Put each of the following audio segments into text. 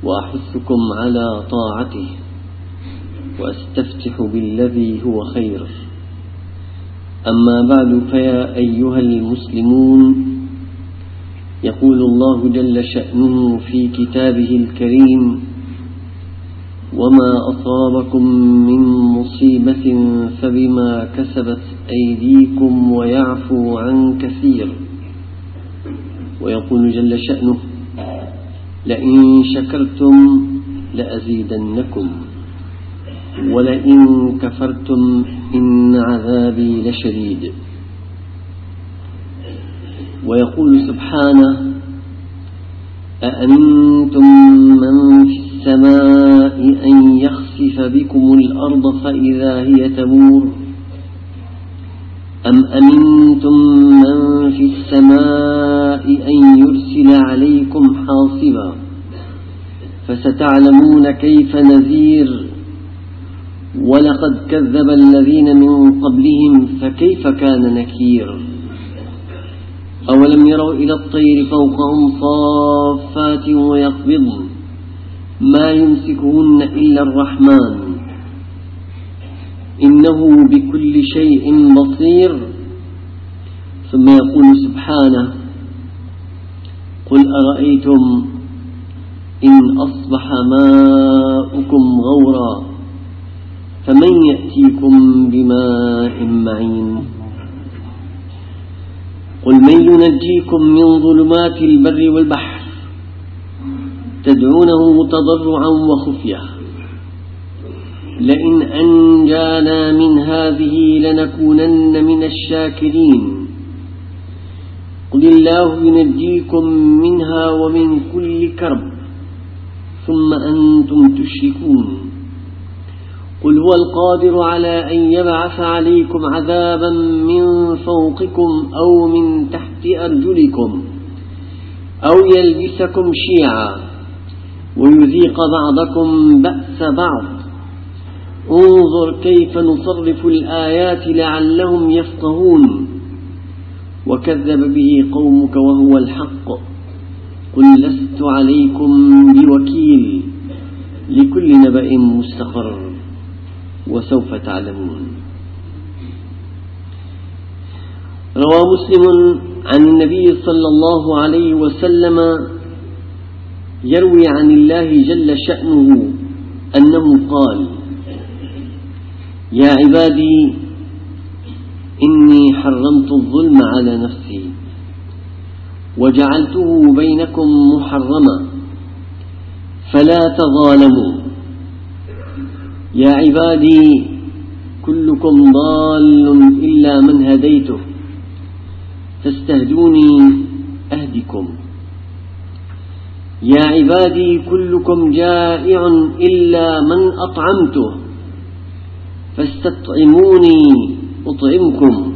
وأحثكم على طاعته، وأستفتح بالذي هو خير. أما بعد، فيا أيها المسلمون، يقول الله جل شأنه في كتابه الكريم: وما أصابكم من مصيبة فبما كسبت أيديكم ويعفو عن كثير. ويقول جل شأنه: لئن شكرتم لأزيدنكم ولئن كفرتم إن عذابي لشديد. ويقول سبحانه: أأمنتم من في السماء أن يخسف بكم الأرض فإذا هي تمور أم أمنتم من في السماء أن يرسل عليكم حاصبا فستعلمون كيف نذير. ولقد كذب الذين من قبلهم فكيف كان نكير. أولم يروا إلى الطير فوقهم صافات ويقبضن ما يمسكهن إلا الرحمن إنه بكل شيء بصير. ثم يقول سبحانه: قل أرأيتم إن أصبح ماؤكم غورا فمن يأتيكم بماء معين. قل من ينجيكم من ظلمات البر والبحر تدعونه تضرعا وخفية لئن أنجانا من هذه لنكونن من الشاكرين. قل الله ينجيكم منها ومن كل كرب ثم أنتم تشركون. قل هو القادر على أن يبعث عليكم عذابا من فوقكم أو من تحت أرجلكم أو يلبسكم شيعا ويذيق بعضكم بأس بعض. انظر كيف نصرف الآيات لعلهم يفقهون. وكذب به قومك وهو الحق. قل لست عليكم بوكيل لكل نبأ مستقر وسوف تعلمون. روى مسلم عن النبي صلى الله عليه وسلم يروي عن الله جل شأنه أنه قال: يا عبادي إني حرمت الظلم على نفسي وجعلته بينكم محرما فلا تظالموا. يا عبادي كلكم ضال إلا من هديته فاستهدوني أهدكم. يا عبادي كلكم جائع إلا من أطعمته فاستطعموني أطعمكم.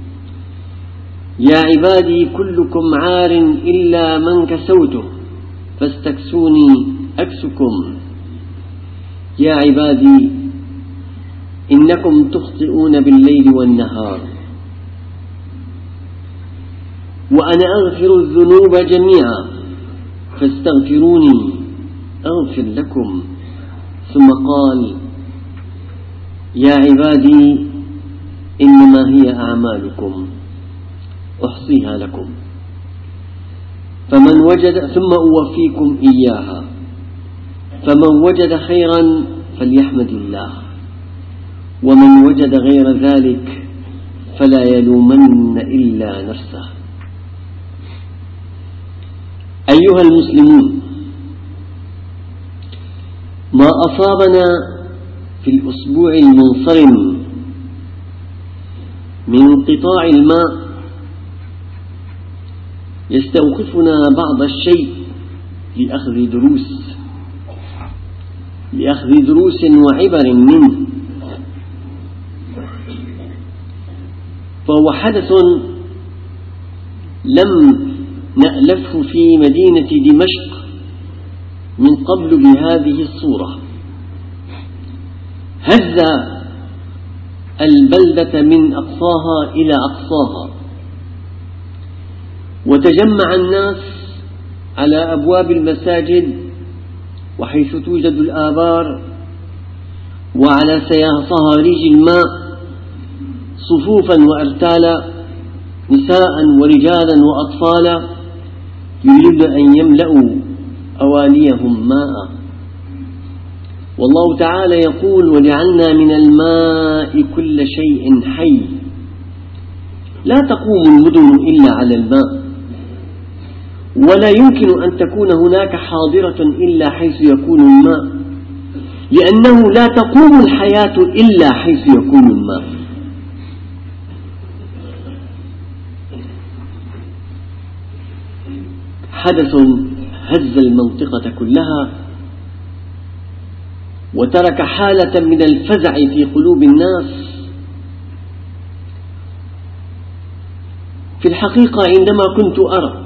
يا عبادي كلكم عار إلا من كسوته فاستكسوني أكسكم. يا عبادي إنكم تخطئون بالليل والنهار وأنا أغفر الذنوب جميعا فاستغفروني أغفر لكم. ثم قال: يا عبادي إنما هي أعمالكم أحصيها لكم فمن وجد ثم أوفيكم إياها فمن وجد خيرا فليحمد الله ومن وجد غير ذلك فلا يلومن إلا نفسه. أيها المسلمون، ما أصابنا في الأسبوع المنصرم من انقطاع الماء يستوقفنا بعض الشيء لأخذ دروس وعبر منه. فهو حدث لم نألفه في مدينة دمشق من قبل بهذه الصورة. هز البلدة من أقصاها إلى أقصاها، وتجمع الناس على أبواب المساجد وحيث توجد الآبار وعلى صهاريج الماء صفوفا وأرتالا نساء ورجالا وأطفالا يريدون أن يملأوا أوانيهم ماء. والله تعالى يقول: وجعلنا من الماء كل شيء حي. لا تقوم المدن إلا على الماء، ولا يمكن أن تكون هناك حاضرة إلا حيث يكون الماء، لأنه لا تقوم الحياة إلا حيث يكون الماء. حدث هز المنطقة كلها وترك حالة من الفزع في قلوب الناس. في الحقيقة عندما كنت أرى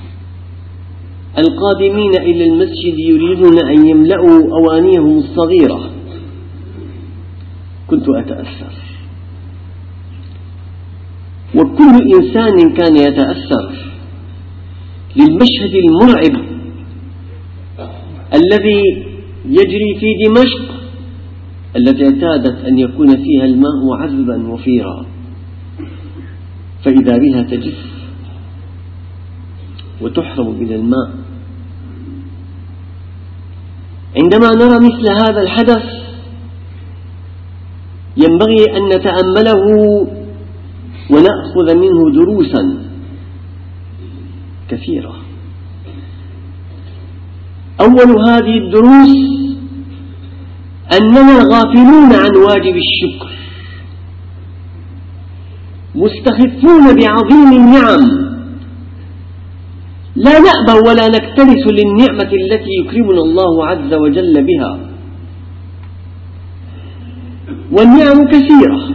القادمين إلى المسجد يريدون أن يملأوا أوانيهم الصغيرة كنت أتأثر، وكل إنسان كان يتأثر للمشهد المرعب الذي يجري في دمشق التي اعتادت أن يكون فيها الماء عذبا وفيرا، فإذا بها تجف وتحرم من الماء. عندما نرى مثل هذا الحدث ينبغي أن نتأمله ونأخذ منه دروسا كثيرة. أول هذه الدروس أننا غافلون عن واجب الشكر، مستخفون بعظيم النعم، لا نأبى ولا نكترث للنعمة التي يكرمنا الله عز وجل بها، والنعم كثيرة.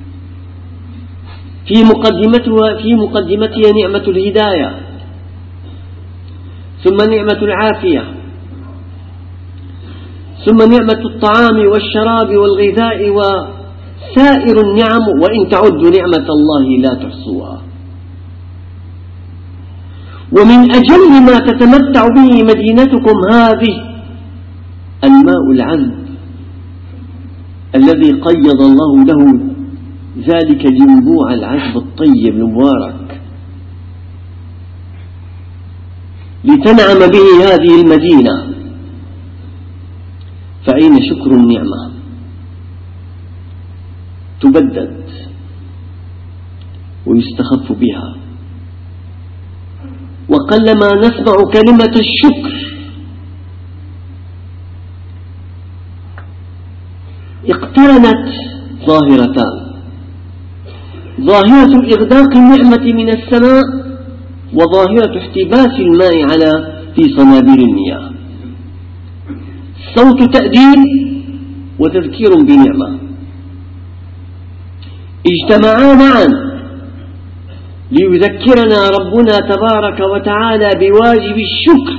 في مقدمتها نعمة الهداية، ثم نعمة العافية، ثم نعمة الطعام والشراب والغذاء وسائر النعم، وإن تعدوا نعمة الله لا تحصوها. ومن أجل ما تتمتع به مدينتكم هذه الماء العذب الذي قيض الله له ذلك الينبوع العذب الطيب المبارك لتنعم به هذه المدينة. فأين شكر النعمة؟ تبدد ويستخف بها، وقلما نسمع كلمة الشكر. اقترنت ظاهرتان: ظاهرة إغداق النعمة من السماء، وظاهرة احتباس الماء في صنابير المياه. صوت تأديب وتذكير بنعمة اجتمعا معا ليذكرنا ربنا تبارك وتعالى بواجب الشكر،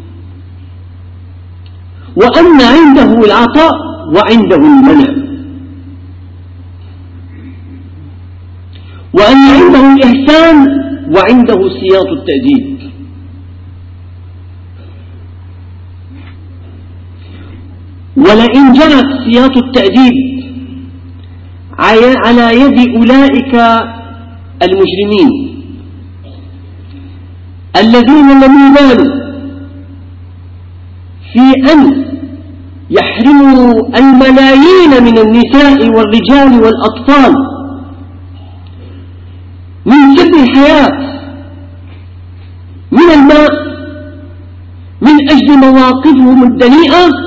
وأن عنده العطاء وعنده المنع، وأن عنده الإحسان وعنده سياط التأديب. ولئن جرت سياط التأديب على يد أولئك المجرمين الذين لم يبالوا في أن يحرموا الملايين من النساء والرجال والأطفال من سبل الحياة من الماء من أجل مواقفهم الدنيئة،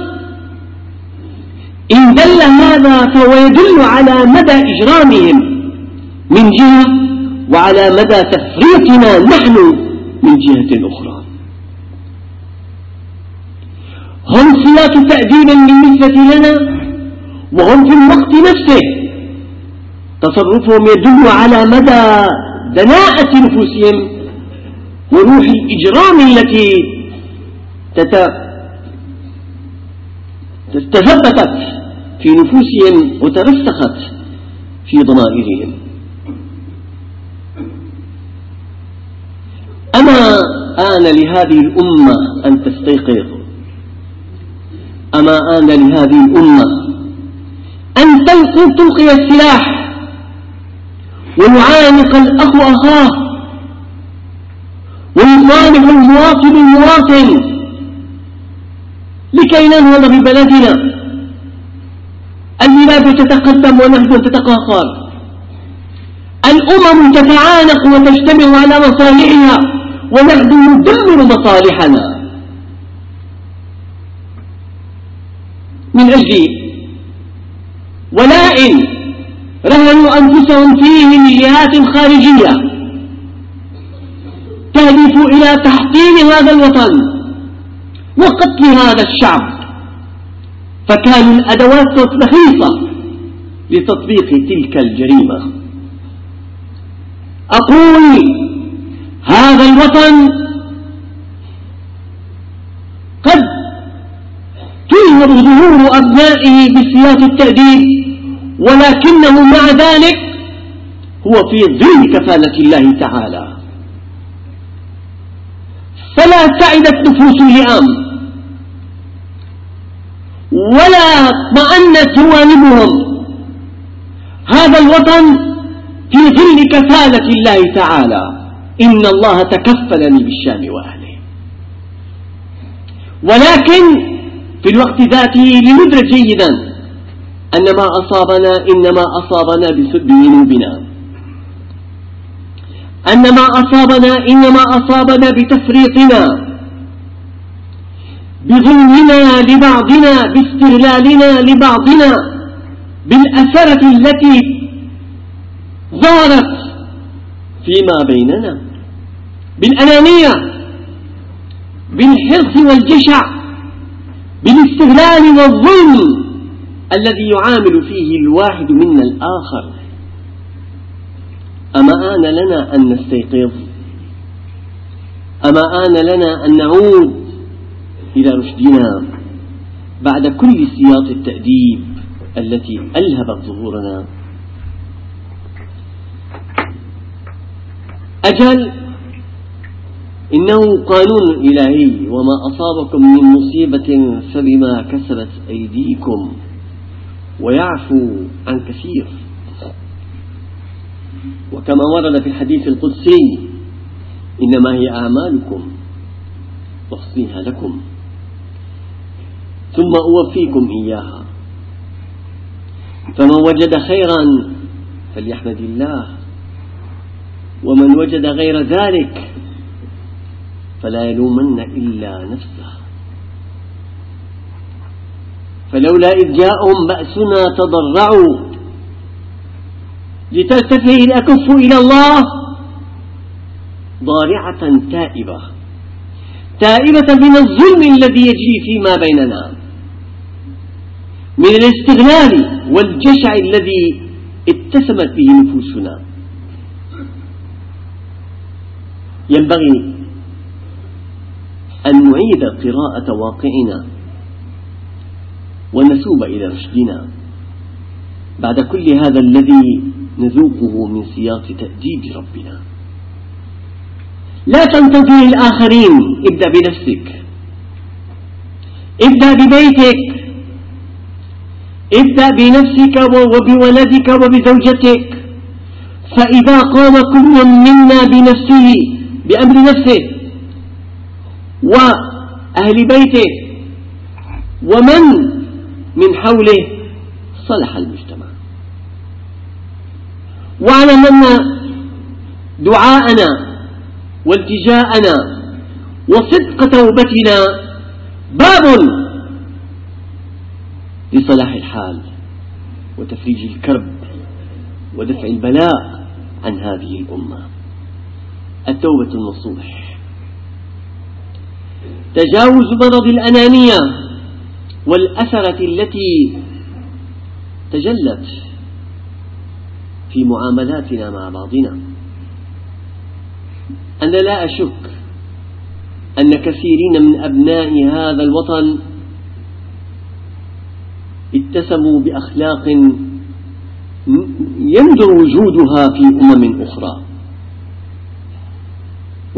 إن دل هذا فهو يدل على مدى إجرامهم من جهة، وعلى مدى تفريطنا نحن من جهة أخرى. هم صلات تأديب بالنسبة لنا، وهم في الوقت نفسه تصرفهم يدل على مدى دناءة نفوسهم وروح الإجرام التي تثبتت في نفوسهم وترسخت في ضمائرهم. أما آن لهذه الأمة أن تستيقظ أما آن لهذه الأمة أن تلقي السلاح ويعانق الأخ أخاه ويصالح المواطن المواطن لكي ننهض ببلدنا. البلاد تتقدم ونحن نتقاقر، الأمم تتعانق وتجتمع على مصالحها ونحن ندمر مصالحنا من أجل ولاء رهنوا أنفسهم فيه من جهات خارجية تهدف إلى تحطيم هذا الوطن وقتل هذا الشعب، فكانوا الأدوات رخيصة لتطبيق تلك الجريمة. أقول هذا الوطن قد تلهب ظهور أبنائه بسياط التأديب، ولكنه مع ذلك هو في ظل كفالة الله تعالى، فلا سعدت نفوس اللئام ولا اطمأنت جوانبهم. هذا الوطن في ظل كفالة الله تعالى، إن الله تكفلني بالشام وأهله. ولكن في الوقت ذاته لندرك جيدا أن ما أصابنا إنما أصابنا بذنوبنا، أن ما أصابنا إنما أصابنا بتفريطنا، بظلمنا لبعضنا، باستغلالنا لبعضنا، بالأثرة التي ظهرت فيما بيننا، بالأنانية، بالحرص والجشع، بالاستغلال والظلم الذي يعامل فيه الواحد منا الآخر. أما آن لنا أن نستيقظ؟ أما آن لنا أن نعود إلى رشدنا بعد كل سياط التأديب التي ألهبت ظهورنا؟ أجل إنه قانون إلهي، وما أصابكم من مصيبة فبما كسبت أيديكم ويعفو عن كثير. وكما ورد في الحديث القدسي: إنما هي أعمالكم أحصيها لكم ثم أوفيكم إياها، فمن وجد خيرا فليحمد الله، ومن وجد غير ذلك فلا يلومن إلا نفسه. فلولا إذ جاءهم بأسنا تضرعوا لتلتفه الأكف إلى الله ضارعة تائبة من الظلم الذي يجري فيما بيننا، من الاستغلال والجشع الذي اتسمت به نفوسنا. ينبغي أن نعيد قراءة واقعنا ونسوب إلى رشدنا بعد كل هذا الذي نذوقه من سياط تأديب ربنا. لا تنتظر الآخرين، ابدأ بنفسك، ابدأ ببيتك، ابدأ بنفسك وبولدك وبزوجتك. فإذا قام كل منا بنفسه، بأمر نفسه وأهل بيته ومن من حوله، صلح المجتمع. واعلم أن دعاءنا والتجاءنا وصدق توبتنا باب لصلاح الحال وتفريج الكرب ودفع البلاء عن هذه الأمة. التوبة النصوح، تجاوز مرض الأنانية والأثرة التي تجلت في معاملاتنا مع بعضنا. أنا لا أشك أن كثيرين من أبناء هذا الوطن اتسموا بأخلاق يندر وجودها في أمم أخرى.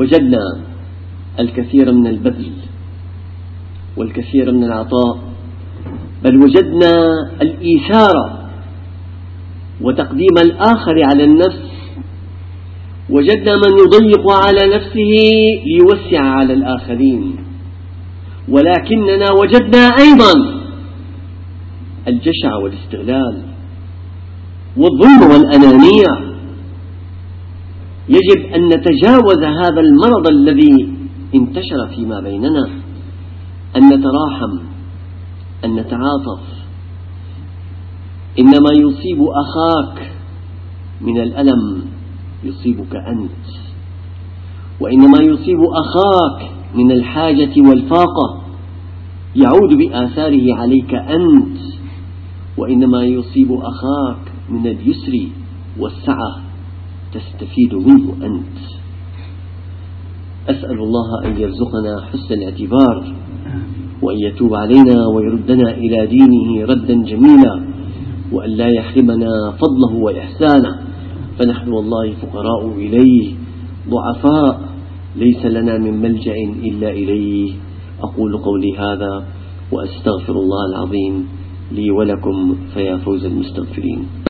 وجدنا الكثير من البذل والكثير من العطاء بل وجدنا الإيثار وتقديم الآخر على النفس، وجدنا من يضيق على نفسه ليوسع على الآخرين، ولكننا وجدنا أيضا الجشع والاستغلال والظلم والأنانية. يجب أن نتجاوز هذا المرض الذي انتشر فيما بيننا، أن نتراحم، أن نتعاطف. إنما يصيب أخاك من الألم يصيبك أنت، وإنما يصيب أخاك من الحاجة والفاقة يعود بآثاره عليك أنت، وإنما يصيب أخاك من اليسر والسعة تستفيد منه أنت. أسأل الله أن يرزقنا حسن الاعتبار، وأن يتوب علينا ويردنا إلى دينه ردا جميلا، وأن لا يحرمنا فضله وإحسانه، فنحن والله فقراء إليه ضعفاء، ليس لنا من ملجأ إلا إليه. أقول قولي هذا وأستغفر الله العظيم لي ولكم، فيا فوز المستغفرين.